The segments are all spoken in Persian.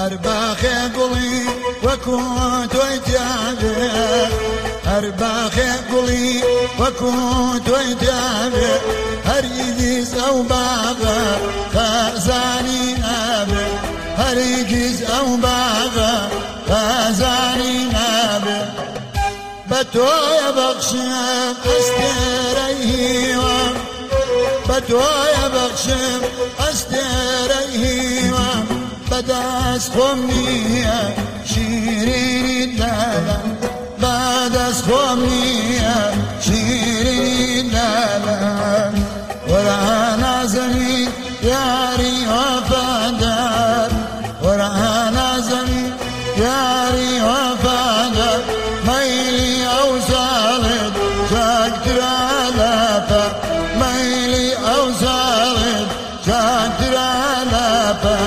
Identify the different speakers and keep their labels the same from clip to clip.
Speaker 1: هەرباخێ گوڵی وەکو تۆی تیاوێ هەرباخێ گوڵی وەکو تۆی تیاوێ هەرگیز ئەو باغە خەزانی نابێ هەرگیز ئەو باغە خەزانی نابێ بە تۆیە بەخشم ئەستێرەی هیوام بە تۆیە بەخشم ئەستێرەی هیوام بەدەست خۆم نییە شیرینی لالە بەدەست خۆم نییە شیرینی لالە وەرە نازەنین یاری وەفادار وەرە نازەنین یاری وەفادار مەیلی ئەو ساڵێت چاکترا لاپە مەیلی ئەو ساڵێت چاکترا لاپە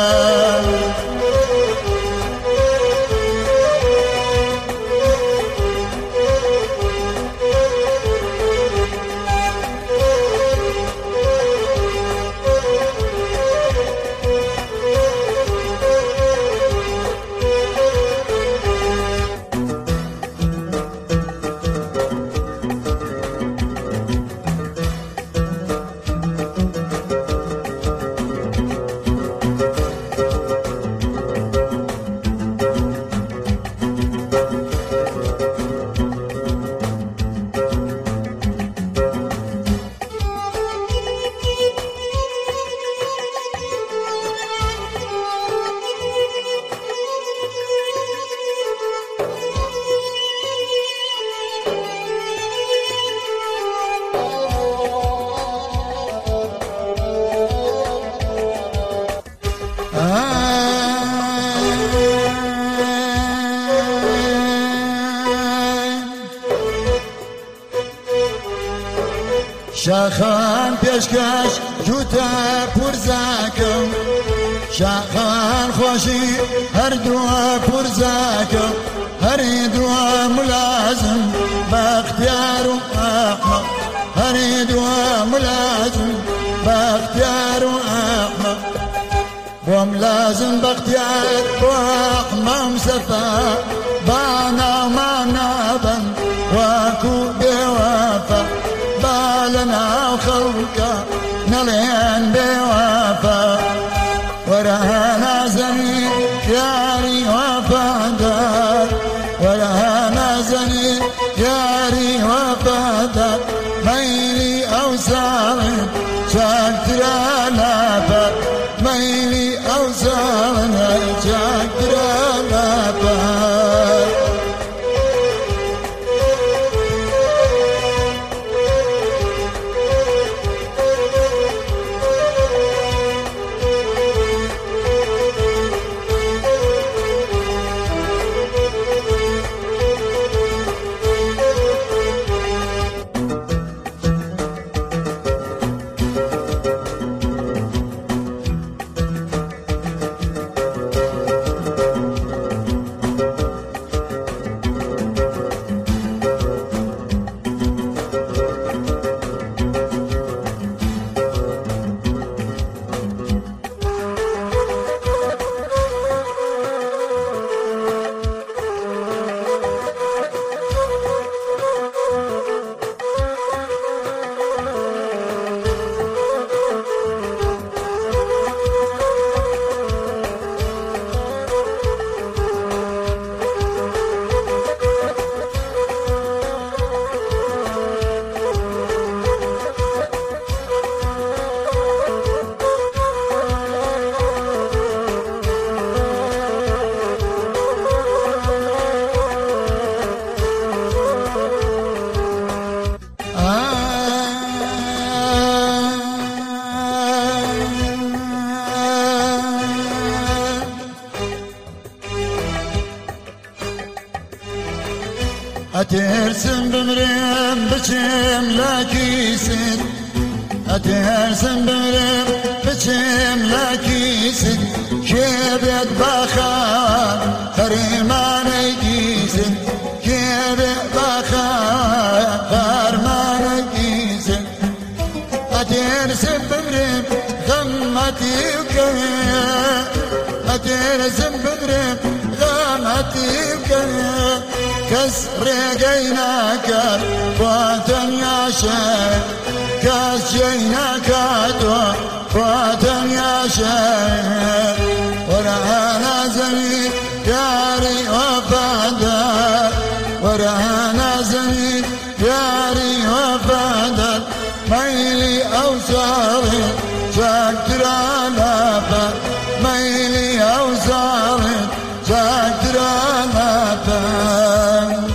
Speaker 1: شاخان پێشکەش جوتە پورزاکەم شاخان خۆشی هەردووە پورزاکەم هەردووە ملازم بەختیار و ئەحمەق هەردووە ملازم بەختیار و ئەحمەق بۆم لازم بەختیار بۆ ئەحمەم سەفا با ناومان نابن وەکو بێوەفا لنا خلقا نلين بوفا ولا نازني ياري وفادار ولا نازني ياري وفادار ميلي أوصال شاكتر لافا ميلي أوصال شاكتر لافا أترسم بمرم بچم لاكيسن أترسم بمرم بچم لاكيسن كيبت بخار فرمان كيسن كيبت بخار فرمان كيسن أترسم بمرم غمتي وكيا أترسم بدرم غامتي بكرم كس ريقيناك فاتن يا شيخ كس جيناك فاتن يا شيخ ورانا زميل ياري وفادر ورانا زميل ياري وفادر ميلي أوصاري شاكر على فاد ميلي أوصاري شاكر على فاد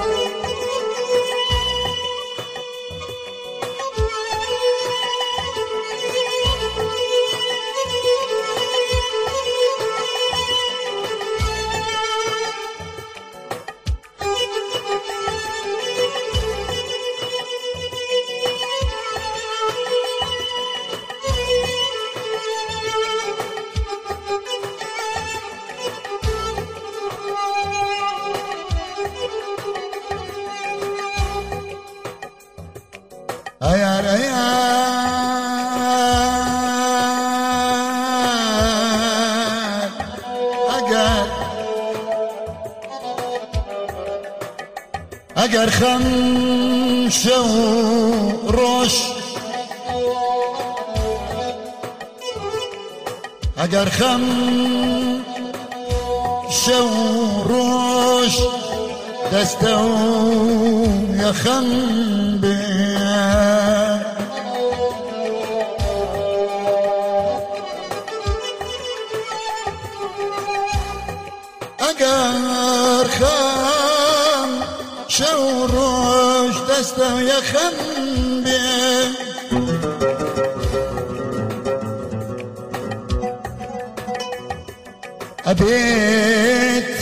Speaker 1: أيار أجر خمسة وروش أجر خمسة وروش دستو يا خنبي أجر خام شوروش دستو يا خنبي أبيت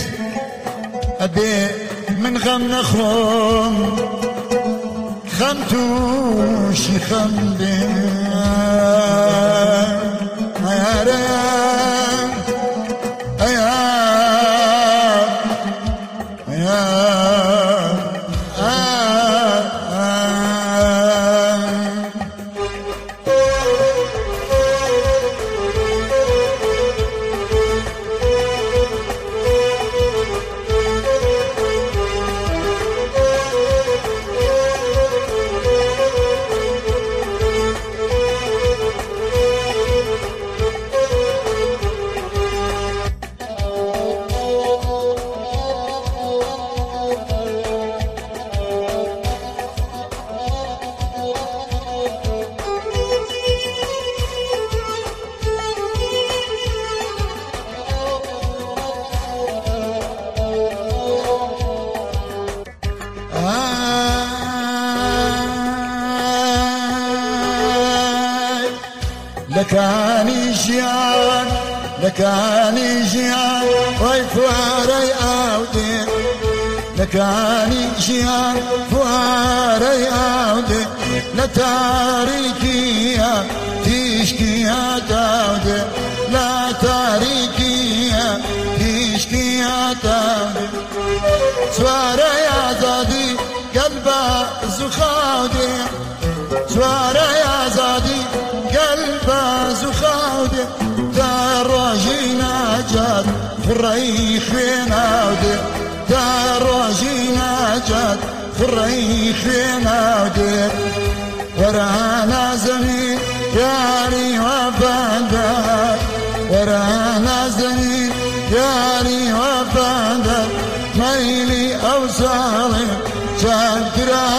Speaker 1: من غم نخرم خمتوش خنبي لكاني جيان لكاني جيان ويفواري أودي لكاني جيان فواري أودي لتاريكيا تشكيا تودي لا تاريكيا تشكيا تودي سواري أزادي قلبا زخاودي سواري أزادي قلبا زخاودي دراجينا جاد فريخ ناودي دراجينا جاد فريخ ناودي ورانا زمين ياري وفادر ورانا زمين ياري وفادر ميلي أوصالي شاكرا